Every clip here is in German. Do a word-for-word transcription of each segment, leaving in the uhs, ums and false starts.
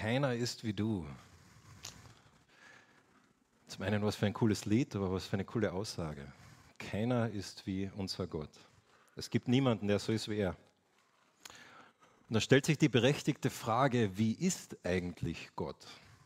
Keiner ist wie du. Zum einen, was für ein cooles Lied, aber was für eine coole Aussage. Keiner ist wie unser Gott. Es gibt niemanden, der so ist wie er. Und da stellt sich die berechtigte Frage, wie ist eigentlich Gott?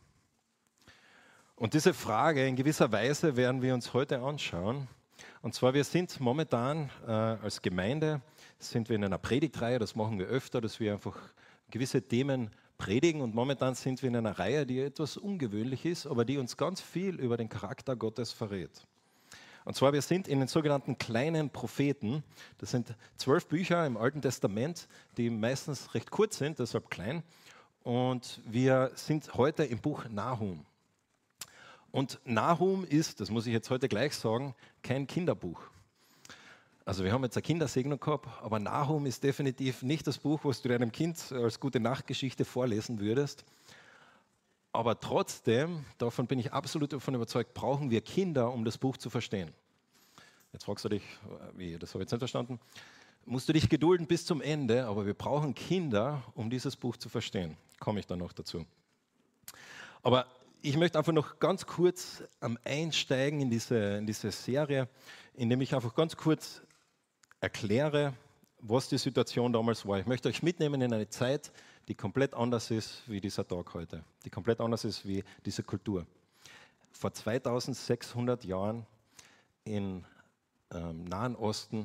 Und diese Frage in gewisser Weise werden wir uns heute anschauen. Und zwar, wir sind momentan äh, als Gemeinde, sind wir in einer Predigtreihe, das machen wir öfter, dass wir einfach gewisse Themen predigen. Und momentan sind wir in einer Reihe, die etwas ungewöhnlich ist, aber die uns ganz viel über den Charakter Gottes verrät. Und zwar, wir sind in den sogenannten kleinen Propheten. Das sind zwölf Bücher im Alten Testament, die meistens recht kurz sind, deshalb klein. Und wir sind heute im Buch Nahum. Und Nahum ist, das muss ich jetzt heute gleich sagen, kein Kinderbuch. Also wir haben jetzt eine Kindersegnung gehabt, aber Nahum ist definitiv nicht das Buch, was du deinem Kind als gute Nachtgeschichte vorlesen würdest. Aber trotzdem, davon bin ich absolut davon überzeugt, brauchen wir Kinder, um das Buch zu verstehen. Jetzt fragst du dich, wie, das habe ich jetzt nicht verstanden. Musst du dich gedulden bis zum Ende, aber wir brauchen Kinder, um dieses Buch zu verstehen. Komme ich dann noch dazu. Aber ich möchte einfach noch ganz kurz am Einsteigen in diese, in diese Serie, indem ich einfach ganz kurz erkläre, was die Situation damals war. Ich möchte euch mitnehmen in eine Zeit, die komplett anders ist wie dieser Tag heute, die komplett anders ist wie diese Kultur. Vor zweitausendsechshundert Jahren im ähm, Nahen Osten,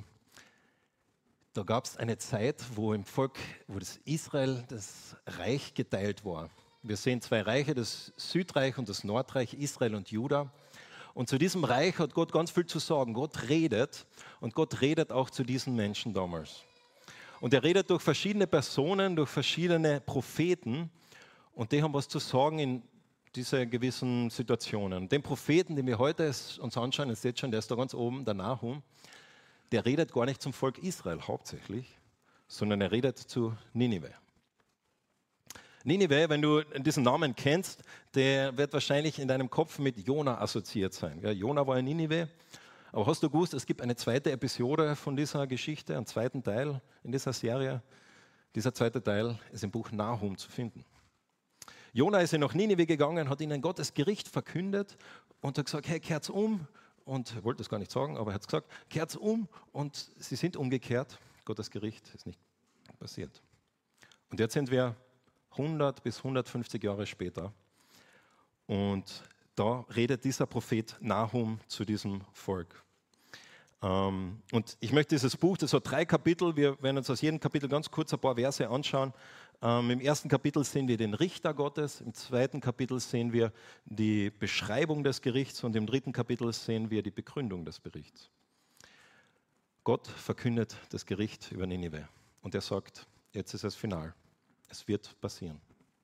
da gab es eine Zeit, wo im Volk, wo das Israel, das Reich geteilt war. Wir sehen zwei Reiche, das Südreich und das Nordreich, Israel und Juda. Und zu diesem Reich hat Gott ganz viel zu sagen. Gott redet und Gott redet auch zu diesen Menschen damals. Und er redet durch verschiedene Personen, durch verschiedene Propheten und die haben was zu sagen in diese gewissen Situationen. Den Propheten, den wir heute uns anschauen, ihr seht schon, der ist da ganz oben, der Nahum, der redet gar nicht zum Volk Israel hauptsächlich, sondern er redet zu Ninive. Ninive, wenn du diesen Namen kennst, der wird wahrscheinlich in deinem Kopf mit Jona assoziiert sein. Ja, Jona war in Ninive, aber hast du gewusst, es gibt eine zweite Episode von dieser Geschichte, einen zweiten Teil in dieser Serie. Dieser zweite Teil ist im Buch Nahum zu finden. Jona ist nach Ninive gegangen, hat ihnen Gottes Gericht verkündet und hat gesagt, hey, kehrt's um. Und er wollte es gar nicht sagen, aber er hat gesagt, kehrt's um. Und sie sind umgekehrt. Gottes Gericht ist nicht passiert. Und jetzt sind wir hundert bis hundertfünfzig Jahre später. Und da redet dieser Prophet Nahum zu diesem Volk. Ähm, und ich möchte dieses Buch, das hat drei Kapitel, wir werden uns aus jedem Kapitel ganz kurz ein paar Verse anschauen. Ähm, Im ersten Kapitel sehen wir den Richter Gottes, im zweiten Kapitel sehen wir die Beschreibung des Gerichts und im dritten Kapitel sehen wir die Begründung des Berichts. Gott verkündet das Gericht über Ninive und er sagt, jetzt ist es final. Es wird passieren.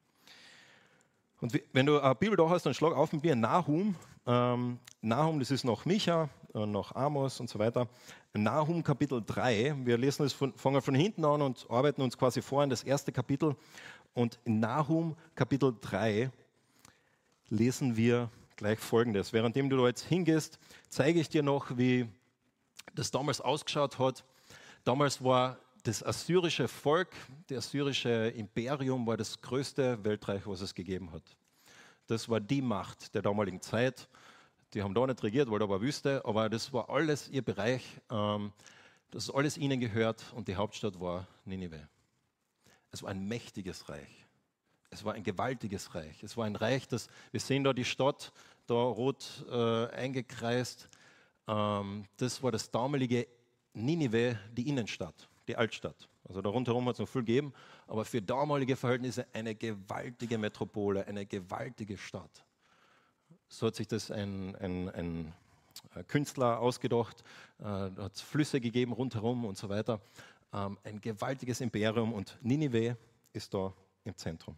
Und wenn du eine Bibel da hast, dann schlag auf mit mir Nahum. Ähm, Nahum, das ist noch Micha, äh, noch Amos und so weiter. Nahum Kapitel drei. Wir lesen es von, fangen von hinten an und arbeiten uns quasi vor in das erste Kapitel. Und in Nahum Kapitel drei lesen wir gleich Folgendes. Währenddem du da jetzt hingehst, zeige ich dir noch, wie das damals ausgeschaut hat. Damals war das assyrische Volk, das assyrische Imperium war das größte Weltreich, was es gegeben hat. Das war die Macht der damaligen Zeit. Die haben da nicht regiert, weil da war Wüste, aber das war alles ihr Bereich. Ähm, das ist alles ihnen gehört und die Hauptstadt war Ninive. Es war ein mächtiges Reich. Es war ein gewaltiges Reich. Es war ein Reich, das, wir sehen da die Stadt, da rot äh, eingekreist. Ähm, das war das damalige Ninive, die Innenstadt. Die Altstadt. Also da rundherum hat es noch viel gegeben, aber für damalige Verhältnisse eine gewaltige Metropole, eine gewaltige Stadt. So hat sich das ein, ein, ein Künstler ausgedacht, äh, da hat es Flüsse gegeben rundherum und so weiter. Ähm, ein gewaltiges Imperium und Ninive ist da im Zentrum.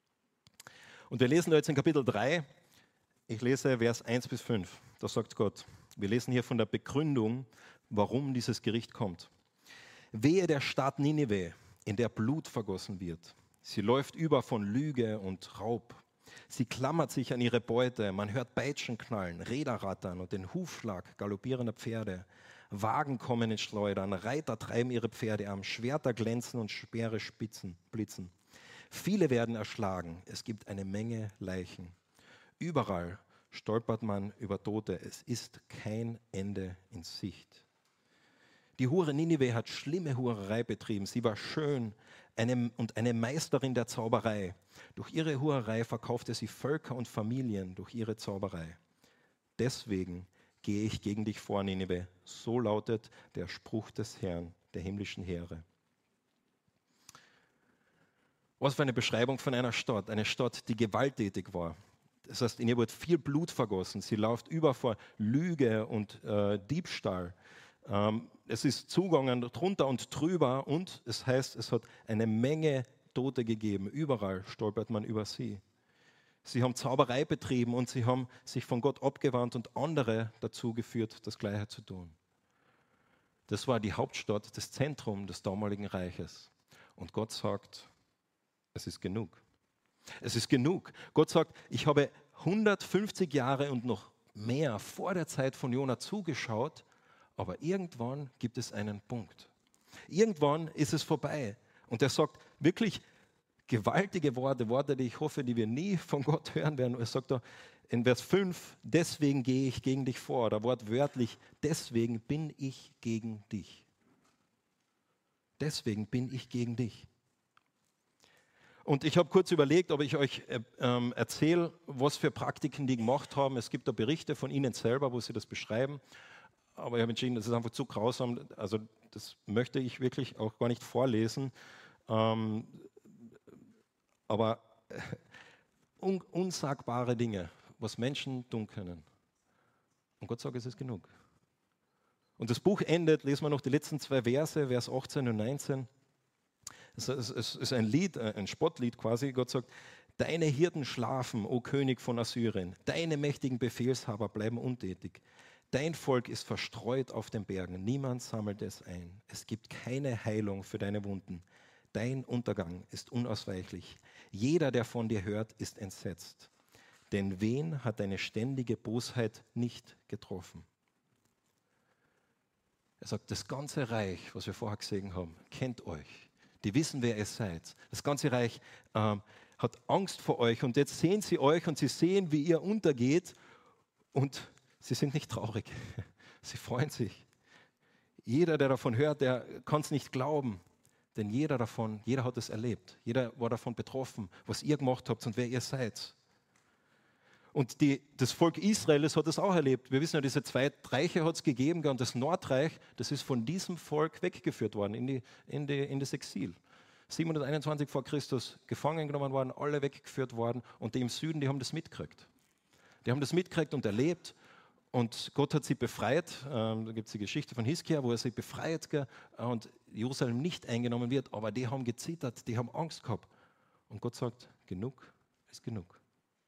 Und wir lesen da jetzt in Kapitel drei, ich lese Vers eins bis fünf, da sagt Gott, wir lesen hier von der Begründung, warum dieses Gericht kommt. Wehe der Stadt Ninive, in der Blut vergossen wird. Sie läuft über von Lüge und Raub. Sie klammert sich an ihre Beute. Man hört Peitschen knallen, Räder rattern und den Hufschlag galoppierender Pferde. Wagen kommen in Schleudern, Reiter treiben ihre Pferde am, Schwerter glänzen und Speere spitzen, blitzen. Viele werden erschlagen. Es gibt eine Menge Leichen. Überall stolpert man über Tote. Es ist kein Ende in Sicht. Die Hure Ninive hat schlimme Hurerei betrieben. Sie war schön eine, und eine Meisterin der Zauberei. Durch ihre Hurerei verkaufte sie Völker und Familien durch ihre Zauberei. Deswegen gehe ich gegen dich vor, Ninive. So lautet der Spruch des Herrn, der himmlischen Heere. Was für eine Beschreibung von einer Stadt. Eine Stadt, die gewalttätig war. Das heißt, in ihr wurde viel Blut vergossen. Sie läuft über vor Lüge und äh, Diebstahl. Ähm, es ist zugegangen drunter und drüber und es heißt, es hat eine Menge Tote gegeben. Überall stolpert man über sie. Sie haben Zauberei betrieben und sie haben sich von Gott abgewandt und andere dazu geführt, das Gleiche zu tun. Das war die Hauptstadt, das Zentrum des damaligen Reiches. Und Gott sagt, es ist genug. Es ist genug. Gott sagt, ich habe hundertfünfzig Jahre und noch mehr vor der Zeit von Jona zugeschaut, aber irgendwann gibt es einen Punkt. Irgendwann ist es vorbei. Und er sagt wirklich gewaltige Worte, Worte, die ich hoffe, die wir nie von Gott hören werden. Er sagt da in Vers fünf, deswegen gehe ich gegen dich vor. Oder wortwörtlich, deswegen bin ich gegen dich. Deswegen bin ich gegen dich. Und ich habe kurz überlegt, ob ich euch äh, ähm, erzähle, was für Praktiken die gemacht haben. Es gibt da Berichte von ihnen selber, wo sie das beschreiben. Aber ich habe entschieden, das ist einfach zu grausam. Also das möchte ich wirklich auch gar nicht vorlesen. Ähm, aber äh, un unsagbare Dinge, was Menschen tun können. Und Gott sagt, es ist genug. Und das Buch endet, lesen wir noch die letzten zwei Verse, Vers achtzehn und neunzehn. Es ist ein Lied, ein Spottlied quasi. Gott sagt, deine Hirten schlafen, o König von Assyrien. Deine mächtigen Befehlshaber bleiben untätig. Dein Volk ist verstreut auf den Bergen. Niemand sammelt es ein. Es gibt keine Heilung für deine Wunden. Dein Untergang ist unausweichlich. Jeder, der von dir hört, ist entsetzt. Denn wen hat deine ständige Bosheit nicht getroffen? Er sagt, das ganze Reich, was wir vorher gesehen haben, kennt euch. Die wissen, wer ihr seid. Das ganze Reich ähm, hat Angst vor euch und jetzt sehen sie euch und sie sehen, wie ihr untergeht und sie sind nicht traurig. Sie freuen sich. Jeder, der davon hört, der kann es nicht glauben, denn jeder davon, jeder hat es erlebt. Jeder war davon betroffen, was ihr gemacht habt und wer ihr seid. Und die, das Volk Israels hat es auch erlebt. Wir wissen ja, diese zwei Reiche hat es gegeben und das Nordreich, das ist von diesem Volk weggeführt worden in, die, in, die, in das Exil. siebenhunderteinundzwanzig vor Christus gefangen genommen worden, alle weggeführt worden und die im Süden, die haben das mitgekriegt. Die haben das mitgekriegt und erlebt und Gott hat sie befreit. Ähm, da gibt es die Geschichte von Hiskia, wo er sie befreit gell, und Jerusalem nicht eingenommen wird, aber die haben gezittert, die haben Angst gehabt. Und Gott sagt, genug ist genug.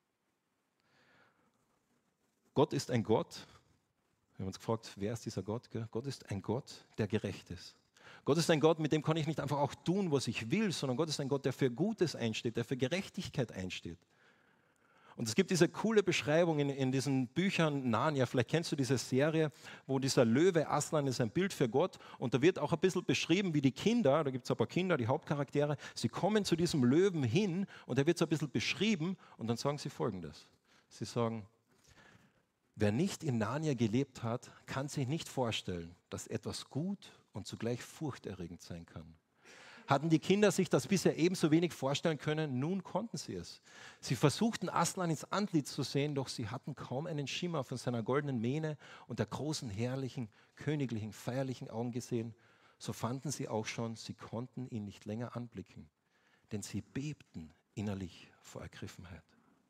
Gott ist ein Gott, wir haben uns gefragt, wer ist dieser Gott? Gell? Gott ist ein Gott, der gerecht ist. Gott ist ein Gott, mit dem kann ich nicht einfach auch tun, was ich will, sondern Gott ist ein Gott, der für Gutes einsteht, der für Gerechtigkeit einsteht. Und es gibt diese coole Beschreibung in, in diesen Büchern Narnia, vielleicht kennst du diese Serie, wo dieser Löwe Aslan ist ein Bild für Gott und da wird auch ein bisschen beschrieben, wie die Kinder, da gibt es ein paar Kinder, die Hauptcharaktere, sie kommen zu diesem Löwen hin und da wird so ein bisschen beschrieben und dann sagen sie Folgendes. Sie sagen, wer nicht in Narnia gelebt hat, kann sich nicht vorstellen, dass etwas gut und zugleich furchterregend sein kann. Hatten die Kinder sich das bisher ebenso wenig vorstellen können, nun konnten sie es. Sie versuchten Aslan ins Antlitz zu sehen, doch sie hatten kaum einen Schimmer von seiner goldenen Mähne und der großen, herrlichen, königlichen, feierlichen Augen gesehen. So fanden sie auch schon, sie konnten ihn nicht länger anblicken, denn sie bebten innerlich vor Ergriffenheit.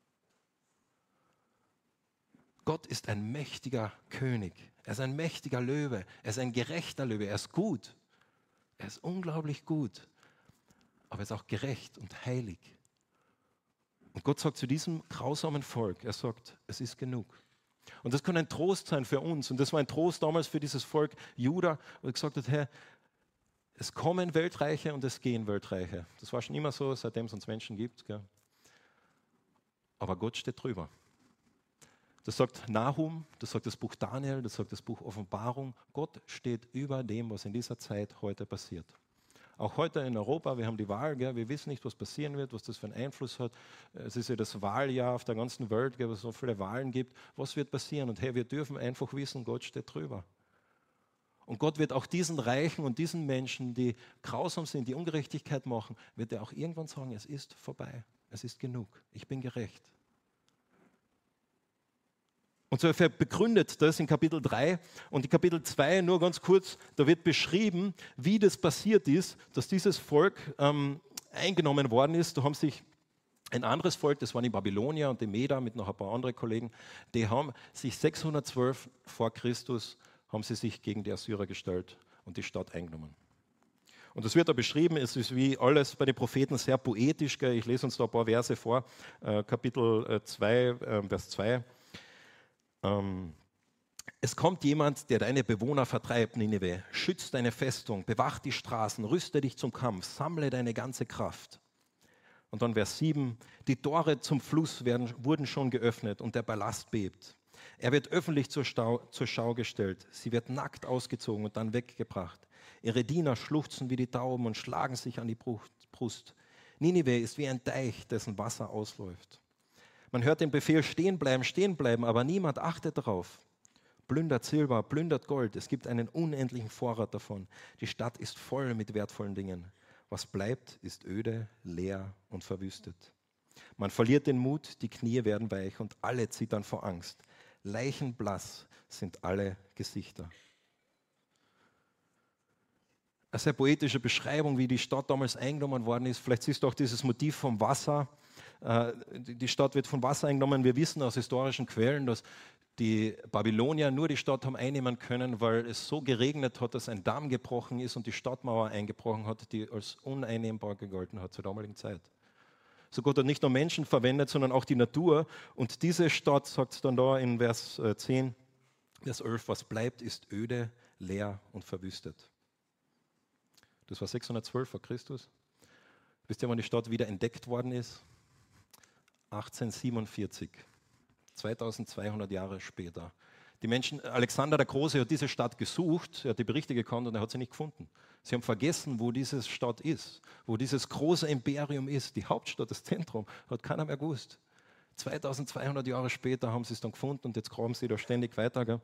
Gott ist ein mächtiger König. Er ist ein mächtiger Löwe. Er ist ein gerechter Löwe. Er ist gut. Er ist unglaublich gut. Aber er ist auch gerecht und heilig. Und Gott sagt zu diesem grausamen Volk, er sagt, es ist genug. Und das kann ein Trost sein für uns. Und das war ein Trost damals für dieses Volk Juda, wo er gesagt hat, Herr, es kommen Weltreiche und es gehen Weltreiche. Das war schon immer so, seitdem es uns Menschen gibt. Gell? Aber Gott steht drüber. Das sagt Nahum, das sagt das Buch Daniel, das sagt das Buch Offenbarung. Gott steht über dem, was in dieser Zeit heute passiert. Auch heute in Europa, wir haben die Wahl, gell? Wir wissen nicht, was passieren wird, was das für einen Einfluss hat. Es ist ja das Wahljahr auf der ganzen Welt, gell, wo es so viele Wahlen gibt. Was wird passieren? Und hey, wir dürfen einfach wissen, Gott steht drüber. Und Gott wird auch diesen Reichen und diesen Menschen, die grausam sind, die Ungerechtigkeit machen, wird er auch irgendwann sagen, es ist vorbei, es ist genug, ich bin gerecht. Und so er begründet das in Kapitel drei und in Kapitel zwei nur ganz kurz, da wird beschrieben, wie das passiert ist, dass dieses Volk ähm, eingenommen worden ist. Da haben sich ein anderes Volk, das waren die Babylonier und die Meder mit noch ein paar anderen Kollegen, die haben sich sechshundertzwölf vor Christus haben sie sich gegen die Assyrer gestellt und die Stadt eingenommen. Und das wird da beschrieben, es ist wie alles bei den Propheten sehr poetisch. Gell? Ich lese uns da ein paar Verse vor, äh, Kapitel zwei, äh, Vers zwei. Ähm, es kommt jemand, der deine Bewohner vertreibt, Ninive, schützt deine Festung, bewacht die Straßen, rüste dich zum Kampf, sammle deine ganze Kraft. Und dann Vers sieben, die Tore zum Fluss werden, wurden schon geöffnet und der Palast bebt. Er wird öffentlich zur, Stau, zur Schau gestellt. Sie wird nackt ausgezogen und dann weggebracht. Ihre Diener schluchzen wie die Tauben und schlagen sich an die Brust. Ninive ist wie ein Teich, dessen Wasser ausläuft. Man hört den Befehl, stehen bleiben, stehen bleiben, aber niemand achtet darauf. Plündert Silber, plündert Gold. Es gibt einen unendlichen Vorrat davon. Die Stadt ist voll mit wertvollen Dingen. Was bleibt, ist öde, leer und verwüstet. Man verliert den Mut, die Knie werden weich und alle zittern vor Angst. Leichenblass sind alle Gesichter. Eine sehr poetische Beschreibung, wie die Stadt damals eingenommen worden ist. Vielleicht siehst du auch dieses Motiv vom Wasser. Die Stadt wird vom Wasser eingenommen. Wir wissen aus historischen Quellen, dass die Babylonier nur die Stadt haben einnehmen können, weil es so geregnet hat, dass ein Damm gebrochen ist und die Stadtmauer eingebrochen hat, die als uneinnehmbar gegolten hat zur damaligen Zeit. So Gott hat nicht nur Menschen verwendet, sondern auch die Natur. Und diese Stadt, sagt es dann da in Vers zehn, Vers elf, was bleibt, ist öde, leer und verwüstet. Das war sechshundertzwölf vor Christus. Wisst ihr, wann die Stadt wieder entdeckt worden ist? achtzehnhundertsiebenundvierzig, zweitausendzweihundert Jahre später. Die Menschen, Alexander der Große hat diese Stadt gesucht, er hat die Berichte gekannt und er hat sie nicht gefunden. Sie haben vergessen, wo diese Stadt ist, wo dieses große Imperium ist, die Hauptstadt, das Zentrum, hat keiner mehr gewusst. zweitausendzweihundert Jahre später haben sie es dann gefunden und jetzt graben sie da ständig weiter. Gell?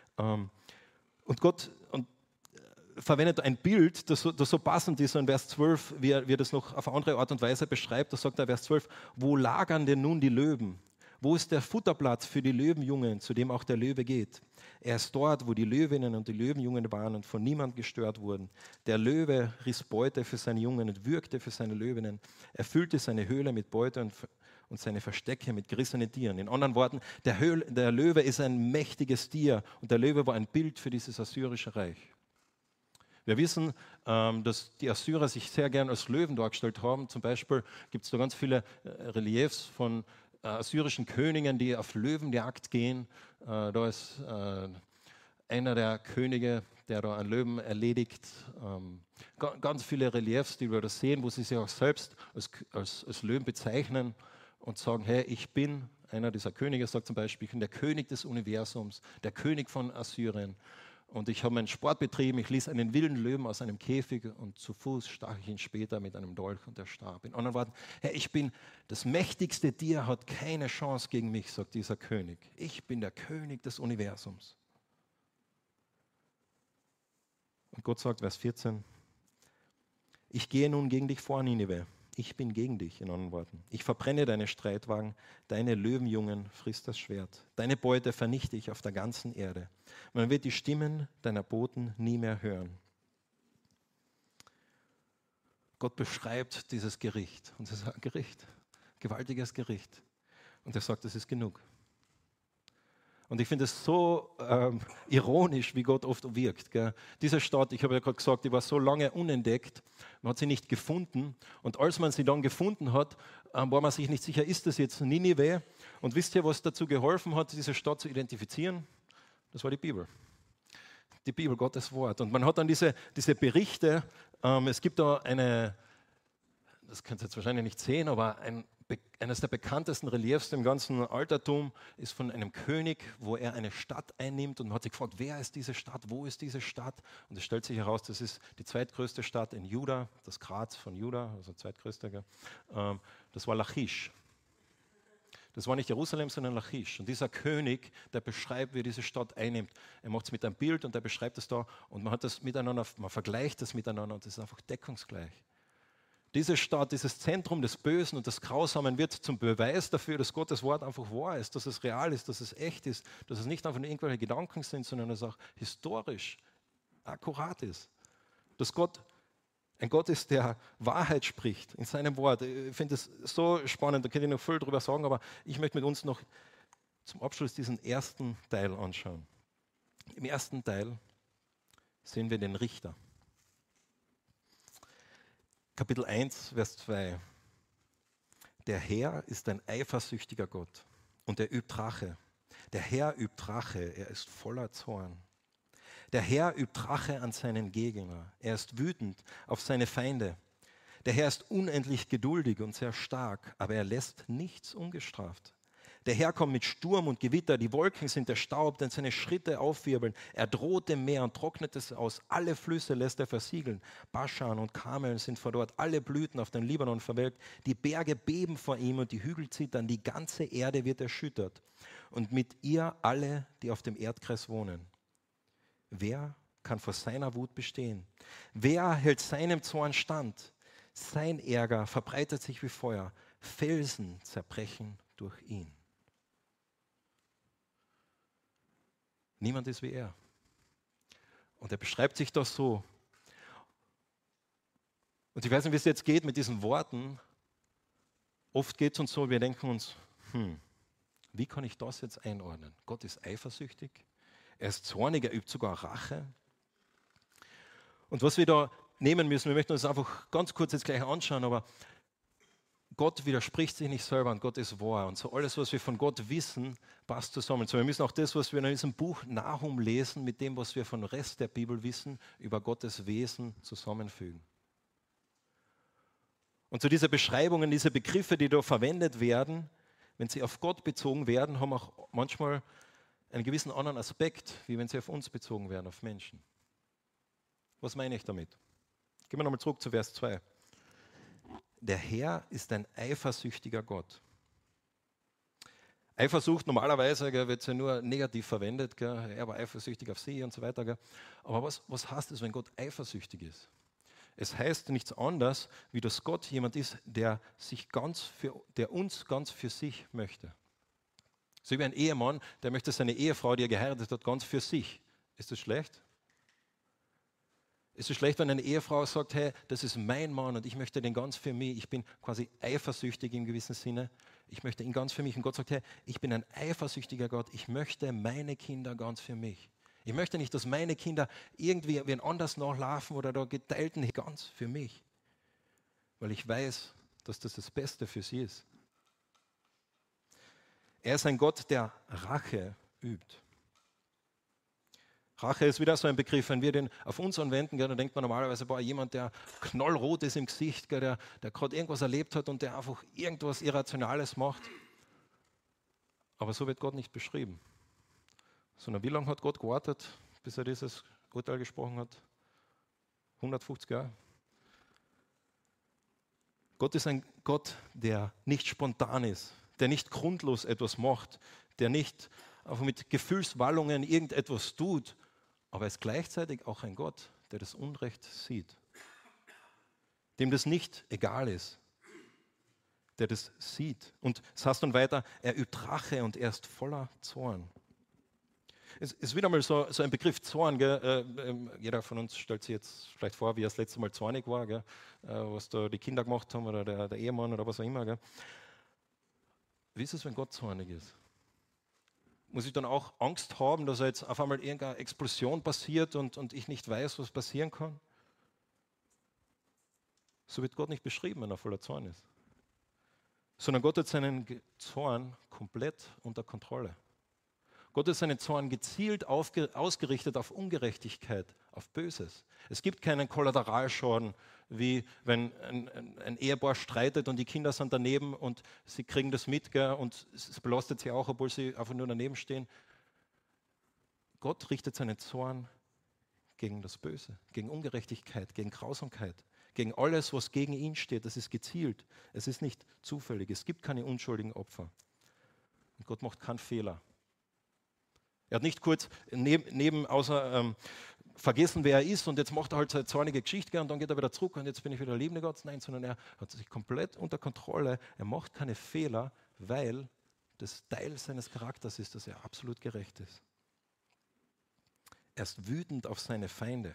Und Gott und verwendet ein Bild, das so, das so passend ist, so in Vers zwölf, wie er, wie er das noch auf eine andere Art und Weise beschreibt. Da sagt er Vers zwölf, wo lagern denn nun die Löwen? Wo ist der Futterplatz für die Löwenjungen, zu dem auch der Löwe geht? Er ist dort, wo die Löwinnen und die Löwenjungen waren und von niemand gestört wurden. Der Löwe riss Beute für seine Jungen und würgte für seine Löwinnen. Er füllte seine Höhle mit Beute und, und seine Verstecke mit gerissenen Tieren. In anderen Worten, der, Höhl, der Löwe ist ein mächtiges Tier und der Löwe war ein Bild für dieses assyrische Reich. Wir wissen, ähm, dass die Assyrer sich sehr gern als Löwen dargestellt haben. Zum Beispiel gibt es da ganz viele äh, Reliefs von äh, assyrischen Königen, die auf Löwenjagd gehen. Äh, da ist äh, einer der Könige, der da einen Löwen erledigt. Ähm, ga, ganz viele Reliefs, die wir da sehen, wo sie sich auch selbst als, als, als Löwen bezeichnen und sagen, hey, ich bin, einer dieser Könige sagt zum Beispiel, ich bin der König des Universums, der König von Assyrien. Und ich habe einen Sport betrieben, ich ließ einen wilden Löwen aus einem Käfig und zu Fuß stach ich ihn später mit einem Dolch und er starb. In anderen Worten, hey, ich bin das mächtigste Tier, hat keine Chance gegen mich, sagt dieser König. Ich bin der König des Universums. Und Gott sagt, Vers vierzehn, ich gehe nun gegen dich vor, Ninive. Ich bin gegen dich, in anderen Worten. Ich verbrenne deine Streitwagen, deine Löwenjungen frisst das Schwert. Deine Beute vernichte ich auf der ganzen Erde. Man wird die Stimmen deiner Boten nie mehr hören. Gott beschreibt dieses Gericht. Und es ist ein Gericht, gewaltiges Gericht. Und er sagt, es ist genug. Und ich finde es so ähm, ironisch, wie Gott oft wirkt. Gell? Diese Stadt, ich habe ja gerade gesagt, die war so lange unentdeckt, man hat sie nicht gefunden. Und als man sie dann gefunden hat, ähm, war man sich nicht sicher, ist das jetzt Ninive? Und wisst ihr, was dazu geholfen hat, diese Stadt zu identifizieren? Das war die Bibel. Die Bibel, Gottes Wort. Und man hat dann diese, diese Berichte, ähm, es gibt da eine das könnt ihr jetzt wahrscheinlich nicht sehen, aber ein, eines der bekanntesten Reliefs im ganzen Altertum ist von einem König, wo er eine Stadt einnimmt und man hat sich gefragt, wer ist diese Stadt, wo ist diese Stadt? Und es stellt sich heraus, das ist die zweitgrößte Stadt in Juda, das Graz von Juda, also zweitgrößte, gell? Ähm, das war Lachisch. Das war nicht Jerusalem, sondern Lachisch. Und dieser König, der beschreibt, wie er diese Stadt einnimmt. Er macht es mit einem Bild und er beschreibt es da und man hat das miteinander, man vergleicht das miteinander und das ist einfach deckungsgleich. Diese Stadt, dieses Zentrum des Bösen und des Grausamen wird zum Beweis dafür, dass Gottes Wort einfach wahr ist, dass es real ist, dass es echt ist, dass es nicht einfach nur irgendwelche Gedanken sind, sondern dass es auch historisch akkurat ist. Dass Gott ein Gott ist, der Wahrheit spricht in seinem Wort. Ich finde es so spannend, da könnte ich noch viel drüber sagen, aber ich möchte mit uns noch zum Abschluss diesen ersten Teil anschauen. Im ersten Teil sehen wir den Richter. Kapitel eins, Vers zwei. Der Herr ist ein eifersüchtiger Gott und er übt Rache. Der Herr übt Rache, er ist voller Zorn. Der Herr übt Rache an seinen Gegner. Er ist wütend auf seine Feinde. Der Herr ist unendlich geduldig und sehr stark, aber er lässt nichts ungestraft. Der Herr kommt mit Sturm und Gewitter, die Wolken sind der Staub, denn seine Schritte aufwirbeln. Er droht dem Meer und trocknet es aus. Alle Flüsse lässt er versiegeln. Baschan und Karmel sind vor dort, alle Blüten auf den Libanon verwelkt. Die Berge beben vor ihm und die Hügel zittern. Die ganze Erde wird erschüttert. Und mit ihr alle, die auf dem Erdkreis wohnen. Wer kann vor seiner Wut bestehen? Wer hält seinem Zorn stand? Sein Ärger verbreitet sich wie Feuer. Felsen zerbrechen durch ihn. Niemand ist wie er. Und er beschreibt sich doch so. Und ich weiß nicht, wie es jetzt geht mit diesen Worten. Oft geht es uns so, wir denken uns, hm, wie kann ich das jetzt einordnen? Gott ist eifersüchtig, er ist zornig, er übt sogar Rache. Und was wir da nehmen müssen, wir möchten uns einfach ganz kurz jetzt gleich anschauen, aber Gott widerspricht sich nicht selber und Gott ist wahr. Und so alles, was wir von Gott wissen, passt zusammen. So, wir müssen auch das, was wir in diesem Buch Nahum lesen, mit dem, was wir vom Rest der Bibel wissen, über Gottes Wesen zusammenfügen. Und so diese Beschreibungen, diese Begriffe, die da verwendet werden, wenn sie auf Gott bezogen werden, haben auch manchmal einen gewissen anderen Aspekt, wie wenn sie auf uns bezogen werden, auf Menschen. Was meine ich damit? Gehen wir nochmal zurück zu Vers zwei. Der Herr ist ein eifersüchtiger Gott. Eifersucht, normalerweise gell, wird ja nur negativ verwendet. Gell, er war eifersüchtig auf sie und so weiter. Gell. Aber was, was heißt es, wenn Gott eifersüchtig ist? Es heißt nichts anderes, wie dass Gott jemand ist, der, sich ganz für, der uns ganz für sich möchte. So wie ein Ehemann, der möchte seine Ehefrau, die er geheiratet hat, ganz für sich. Ist das schlecht? Ist es schlecht, wenn eine Ehefrau sagt, hey, das ist mein Mann und ich möchte den ganz für mich, ich bin quasi eifersüchtig im gewissen Sinne, ich möchte ihn ganz für mich. Und Gott sagt, hey, ich bin ein eifersüchtiger Gott, ich möchte meine Kinder ganz für mich. Ich möchte nicht, dass meine Kinder irgendwie wen anders nachlaufen oder da geteilten ganz für mich, weil ich weiß, dass das das Beste für sie ist. Er ist ein Gott, der Rache übt. Rache ist wieder so ein Begriff, wenn wir den auf uns anwenden, gell, dann denkt man normalerweise, boah, jemand, der knollrot ist im Gesicht, gell, der, der gerade irgendwas erlebt hat und der einfach irgendwas Irrationales macht. Aber so wird Gott nicht beschrieben. Sondern wie lange hat Gott gewartet, bis er dieses Urteil gesprochen hat? hundertfünfzig Jahre. Gott ist ein Gott, der nicht spontan ist, der nicht grundlos etwas macht, der nicht einfach mit Gefühlswallungen irgendetwas tut, aber er ist gleichzeitig auch ein Gott, der das Unrecht sieht, dem das nicht egal ist, der das sieht. Und es heißt dann weiter, er übt Rache und er ist voller Zorn. Es ist wieder mal so, so ein Begriff Zorn. Gell? Äh, äh, jeder von uns stellt sich jetzt vielleicht vor, wie er das letzte Mal zornig war, gell? Äh, was da die Kinder gemacht haben oder der, der Ehemann oder was auch immer. Gell? Wie ist es, wenn Gott zornig ist? Muss ich dann auch Angst haben, dass jetzt auf einmal irgendeine Explosion passiert und, und ich nicht weiß, was passieren kann? So wird Gott nicht beschrieben, wenn er voller Zorn ist. Sondern Gott hat seinen Zorn komplett unter Kontrolle. Gott hat seinen Zorn gezielt aufge- ausgerichtet auf Ungerechtigkeit, auf Böses. Es gibt keinen Kollateralschaden, wie wenn ein, ein, ein Ehepaar streitet und die Kinder sind daneben und sie kriegen das mit, gell, und es belastet sie auch, obwohl sie einfach nur daneben stehen. Gott richtet seinen Zorn gegen das Böse, gegen Ungerechtigkeit, gegen Grausamkeit, gegen alles, was gegen ihn steht. Das ist gezielt. Es ist nicht zufällig. Es gibt keine unschuldigen Opfer. Und Gott macht keinen Fehler. Er hat nicht kurz neben, neben außer ähm, vergessen, wer er ist, und jetzt macht er halt seine zornige Geschichte und dann geht er wieder zurück und jetzt bin ich wieder der liebende Gott. Nein, sondern er hat sich komplett unter Kontrolle. Er macht keine Fehler, weil das Teil seines Charakters ist, dass er absolut gerecht ist. Er ist wütend auf seine Feinde.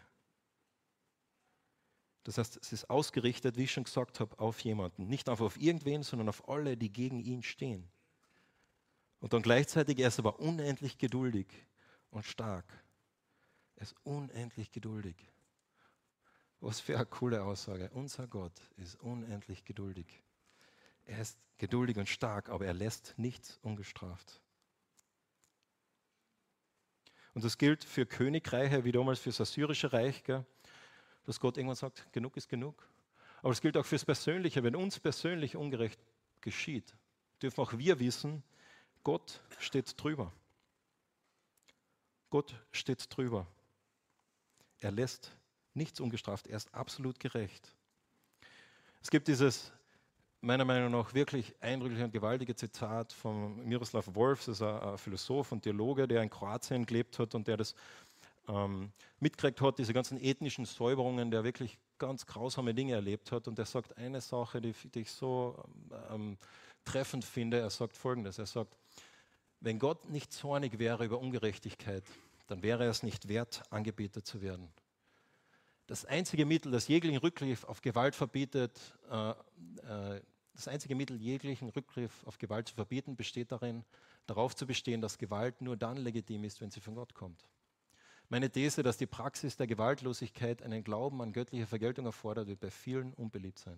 Das heißt, es ist ausgerichtet, wie ich schon gesagt habe, auf jemanden. Nicht einfach auf irgendwen, sondern auf alle, die gegen ihn stehen. Und dann gleichzeitig, er ist aber unendlich geduldig und stark. Er ist unendlich geduldig. Was für eine coole Aussage. Unser Gott ist unendlich geduldig. Er ist geduldig und stark, aber er lässt nichts ungestraft. Und das gilt für Königreiche, wie damals für das Assyrische Reich, gell? Dass Gott irgendwann sagt, genug ist genug. Aber es gilt auch fürs Persönliche. Wenn uns persönlich ungerecht geschieht, dürfen auch wir wissen, Gott steht drüber. Gott steht drüber. Er lässt nichts ungestraft. Er ist absolut gerecht. Es gibt dieses, meiner Meinung nach, wirklich eindrückliche und gewaltige Zitat von Miroslav Volf, das ist ein Philosoph und Theologe, der in Kroatien gelebt hat und der das ähm, mitgekriegt hat, diese ganzen ethnischen Säuberungen, der wirklich ganz grausame Dinge erlebt hat. Und er sagt eine Sache, die, die ich so ähm, treffend finde. Er sagt Folgendes, er sagt, wenn Gott nicht zornig wäre über Ungerechtigkeit, dann wäre er es nicht wert, angebetet zu werden. Das einzige Mittel, das jeglichen Rückgriff auf Gewalt verbietet, äh, äh, das einzige Mittel, jeglichen Rückgriff auf Gewalt zu verbieten, besteht darin, darauf zu bestehen, dass Gewalt nur dann legitim ist, wenn sie von Gott kommt. Meine These, dass die Praxis der Gewaltlosigkeit einen Glauben an göttliche Vergeltung erfordert, wird bei vielen unbeliebt sein.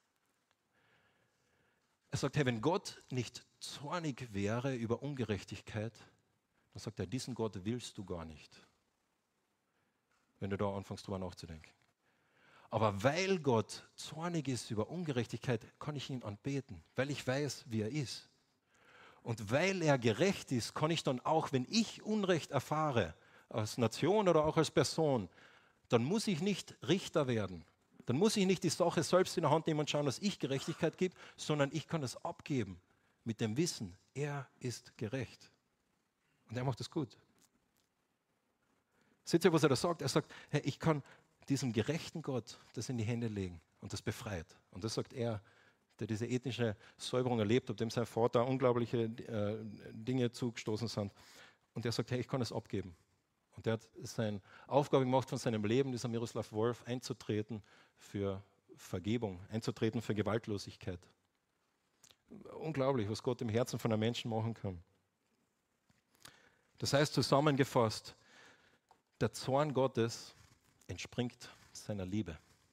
Er sagt, hey, wenn Gott nicht zornig wäre über Ungerechtigkeit, dann sagt er, diesen Gott willst du gar nicht. Wenn du da anfängst, drüber nachzudenken. Aber weil Gott zornig ist über Ungerechtigkeit, kann ich ihn anbeten, weil ich weiß, wie er ist. Und weil er gerecht ist, kann ich dann auch, wenn ich Unrecht erfahre, als Nation oder auch als Person, dann muss ich nicht Richter werden. Dann muss ich nicht die Sache selbst in der Hand nehmen und schauen, dass ich Gerechtigkeit gebe, sondern ich kann es abgeben mit dem Wissen, er ist gerecht. Und er macht es gut. Seht ihr, was er da sagt? Er sagt, hey, ich kann diesem gerechten Gott das in die Hände legen und das befreit. Und das sagt er, der diese ethnische Säuberung erlebt hat, dem sein Vater unglaubliche äh, Dinge zugestoßen sind. Und er sagt, hey, ich kann es abgeben. Und er hat seine Aufgabe gemacht von seinem Leben, dieser Miroslav Volf, einzutreten für Vergebung, einzutreten für Gewaltlosigkeit. Unglaublich, was Gott im Herzen von einem Menschen machen kann. Das heißt zusammengefasst, der Zorn Gottes entspringt seiner Liebe.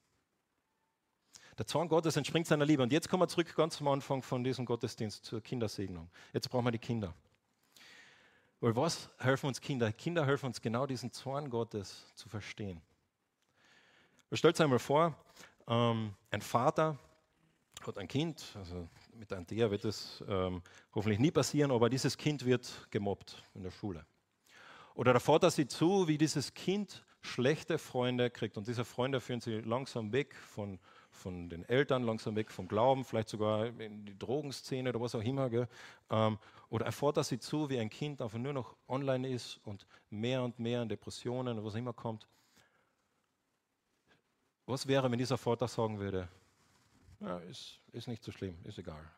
Der Zorn Gottes entspringt seiner Liebe. Und jetzt kommen wir zurück ganz am Anfang von diesem Gottesdienst zur Kindersegnung. Jetzt brauchen wir die Kinder. Weil was helfen uns Kinder? Kinder helfen uns genau diesen Zorn Gottes zu verstehen. Stellt euch einmal vor, ähm, ein Vater hat ein Kind, also mit der Antea wird es ähm, hoffentlich nie passieren, aber dieses Kind wird gemobbt in der Schule. Oder der Vater sieht zu, wie dieses Kind schlechte Freunde kriegt. Und diese Freunde führen sie langsam weg von, von den Eltern, langsam weg vom Glauben, vielleicht sogar in die Drogenszene oder was auch immer. Gell? Ähm, oder ein Vater sieht zu, wie ein Kind einfach nur noch online ist und mehr und mehr in Depressionen oder was auch immer kommt. Was wäre, wenn dieser Vater sagen würde, ja, ist, ist nicht so schlimm, ist egal.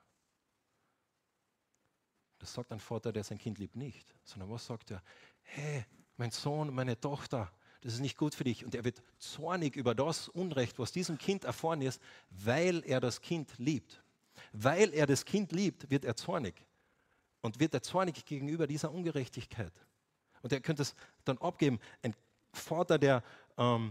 Das sagt ein Vater, der sein Kind liebt, nicht. Sondern was sagt er? Hey, mein Sohn, meine Tochter, das ist nicht gut für dich. Und er wird zornig über das Unrecht, was diesem Kind erfahren ist, weil er das Kind liebt. Weil er das Kind liebt, wird er zornig. Und wird er zornig gegenüber dieser Ungerechtigkeit. Und er könnte es dann abgeben. Ein Vater, der... Ähm,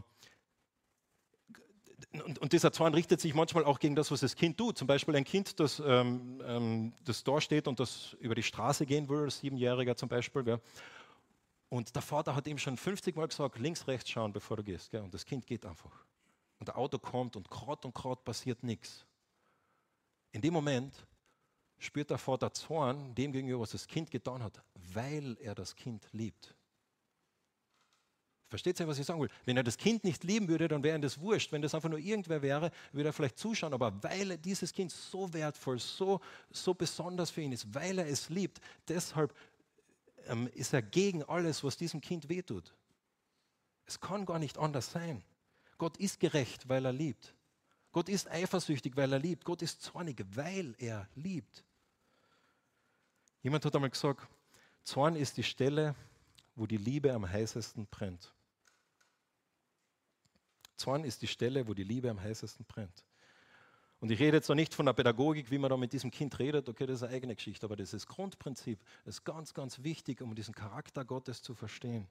Und, und dieser Zorn richtet sich manchmal auch gegen das, was das Kind tut. Zum Beispiel ein Kind, das, ähm, das da steht und das über die Straße gehen will, ein Siebenjähriger zum Beispiel. Gell? Und der Vater hat ihm schon fünfzig Mal gesagt, links, rechts schauen, bevor du gehst. Gell? Und das Kind geht einfach. Und der Auto kommt und gerade und gerade passiert nichts. In dem Moment spürt der Vater Zorn dem gegenüber, was das Kind getan hat, weil er das Kind liebt. Versteht ihr, was ich sagen will? Wenn er das Kind nicht lieben würde, dann wäre ihm das wurscht. Wenn das einfach nur irgendwer wäre, würde er vielleicht zuschauen. Aber weil er dieses Kind so wertvoll, so, so besonders für ihn ist, weil er es liebt, deshalb ähm, ist er gegen alles, was diesem Kind wehtut. Es kann gar nicht anders sein. Gott ist gerecht, weil er liebt. Gott ist eifersüchtig, weil er liebt. Gott ist zornig, weil er liebt. Jemand hat einmal gesagt, Zorn ist die Stelle, wo die Liebe am heißesten brennt. Zorn ist die Stelle, wo die Liebe am heißesten brennt. Und ich rede jetzt noch nicht von der Pädagogik, wie man da mit diesem Kind redet, okay, das ist eine eigene Geschichte, aber das ist Grundprinzip, das ist ganz, ganz wichtig, um diesen Charakter Gottes zu verstehen.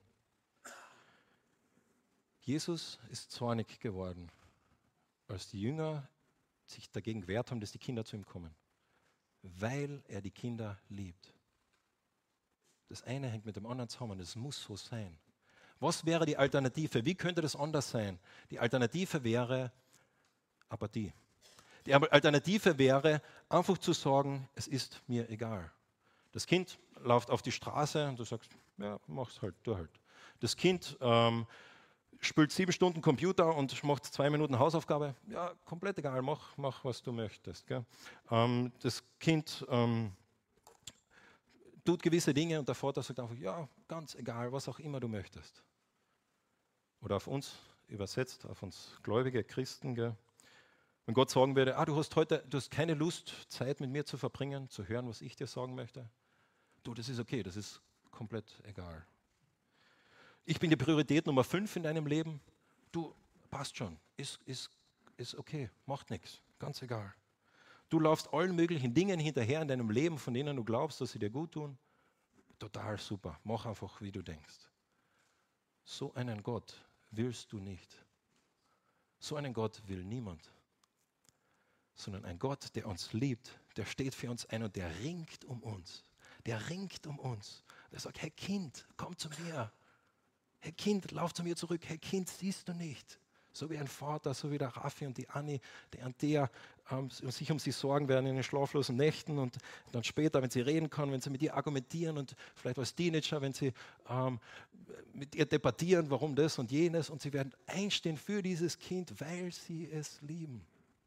Jesus ist zornig geworden, als die Jünger sich dagegen gewehrt haben, dass die Kinder zu ihm kommen, weil er die Kinder liebt. Das eine hängt mit dem anderen zusammen, das muss so sein. Was wäre die Alternative? Wie könnte das anders sein? Die Alternative wäre Apathie. Die Alternative wäre einfach zu sagen, es ist mir egal. Das Kind läuft auf die Straße und du sagst, ja, mach's halt, tu halt. Das Kind ähm, spielt sieben Stunden Computer und macht zwei Minuten Hausaufgabe. Ja, komplett egal, mach, mach was du möchtest. Gell? Ähm, das Kind ähm, tut gewisse Dinge und der Vater sagt einfach, ja, ganz egal, was auch immer du möchtest. Oder auf uns übersetzt, auf uns gläubige Christen. Gell? Wenn Gott sagen würde, ah, du hast heute du hast keine Lust, Zeit mit mir zu verbringen, zu hören, was ich dir sagen möchte. Du, das ist okay, das ist komplett egal. Ich bin die Priorität Nummer fünf in deinem Leben. Du, passt schon, ist, ist, ist okay, macht nichts, ganz egal. Du laufst allen möglichen Dingen hinterher in deinem Leben, von denen du glaubst, dass sie dir gut tun. Total super, mach einfach, wie du denkst. So einen Gott willst du nicht. So einen Gott will niemand. Sondern ein Gott, der uns liebt, der steht für uns ein und der ringt um uns. Der ringt um uns. Der sagt, hey Kind, komm zu mir. Hey Kind, lauf zu mir zurück. Hey Kind, siehst du nicht? So wie ein Vater, so wie der Raffi und die Anni, der Antea ähm, sich um sie sorgen werden in den schlaflosen Nächten und dann später, wenn sie reden kann, wenn sie mit ihr argumentieren und vielleicht als Teenager, wenn sie ähm, mit ihr debattieren, warum das und jenes und sie werden einstehen für dieses Kind, weil sie es lieben.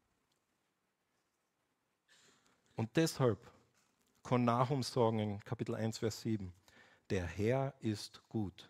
Und deshalb kann Nahum sagen in Kapitel eins, Vers sieben, der Herr ist gut.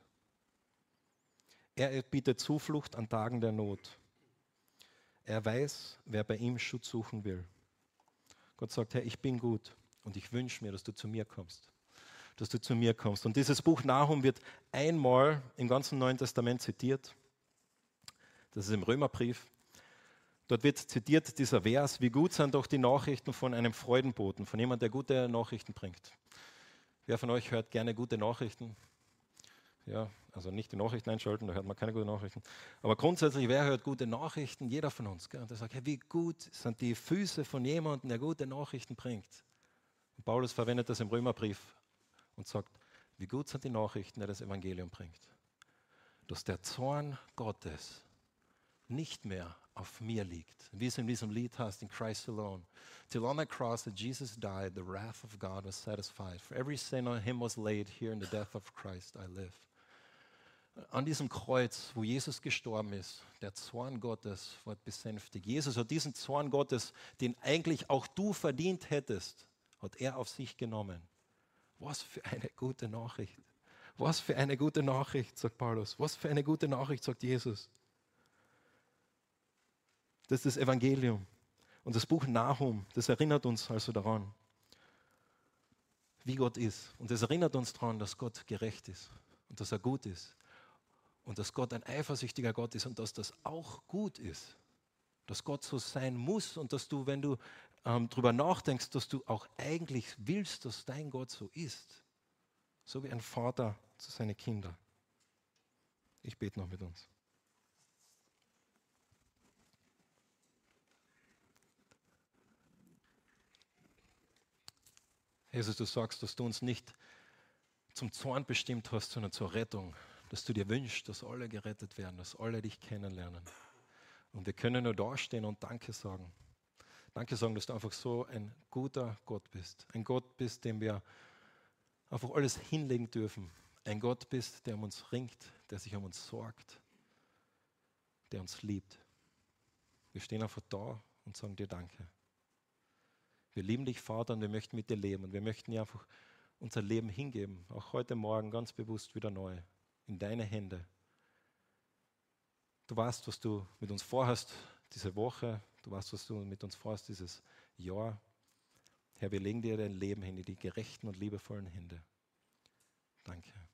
Er bietet Zuflucht an Tagen der Not. Er weiß, wer bei ihm Schutz suchen will. Gott sagt, Herr, ich bin gut und ich wünsche mir, dass du zu mir kommst. Dass du zu mir kommst. Und dieses Buch Nahum wird einmal im ganzen Neuen Testament zitiert. Das ist im Römerbrief. Dort wird zitiert dieser Vers, wie gut sind doch die Nachrichten von einem Freudenboten, von jemandem, der gute Nachrichten bringt. Wer von euch hört gerne gute Nachrichten? Ja, also nicht die Nachrichten einschalten, da hört man keine guten Nachrichten. Aber grundsätzlich, wer hört gute Nachrichten? Jeder von uns. Gell? Und der sagt, hey, wie gut sind die Füße von jemandem, der gute Nachrichten bringt. Und Paulus verwendet das im Römerbrief und sagt, wie gut sind die Nachrichten, der das Evangelium bringt. Dass der Zorn Gottes nicht mehr auf mir liegt. Wie es in diesem Lied heißt, in Christ alone. Till on the cross that Jesus died, the wrath of God was satisfied. For every sin on him was laid, here in the death of Christ I live. An diesem Kreuz, wo Jesus gestorben ist, der Zorn Gottes wird besänftigt. Jesus hat diesen Zorn Gottes, den eigentlich auch du verdient hättest, hat er auf sich genommen. Was für eine gute Nachricht. Was für eine gute Nachricht, sagt Paulus. Was für eine gute Nachricht, sagt Jesus. Das ist das Evangelium. Und das Buch Nahum, das erinnert uns also daran, wie Gott ist. Und das erinnert uns daran, dass Gott gerecht ist und dass er gut ist. Und dass Gott ein eifersüchtiger Gott ist und dass das auch gut ist. Dass Gott so sein muss und dass du, wenn du ähm, darüber nachdenkst, dass du auch eigentlich willst, dass dein Gott so ist. So wie ein Vater zu seinen Kindern. Ich bete noch mit uns. Jesus, du sagst, dass du uns nicht zum Zorn bestimmt hast, sondern zur Rettung. Dass du dir wünschst, dass alle gerettet werden, dass alle dich kennenlernen. Und wir können nur dastehen und Danke sagen. Danke sagen, dass du einfach so ein guter Gott bist. Ein Gott bist, dem wir einfach alles hinlegen dürfen. Ein Gott bist, der um uns ringt, der sich um uns sorgt, der uns liebt. Wir stehen einfach da und sagen dir Danke. Wir lieben dich, Vater, und wir möchten mit dir leben. Und wir möchten dir einfach unser Leben hingeben, auch heute Morgen ganz bewusst wieder neu, in deine Hände. Du weißt, was du mit uns vorhast diese Woche. Du weißt, was du mit uns vorhast dieses Jahr. Herr, wir legen dir dein Leben hin, in die gerechten und liebevollen Hände. Danke.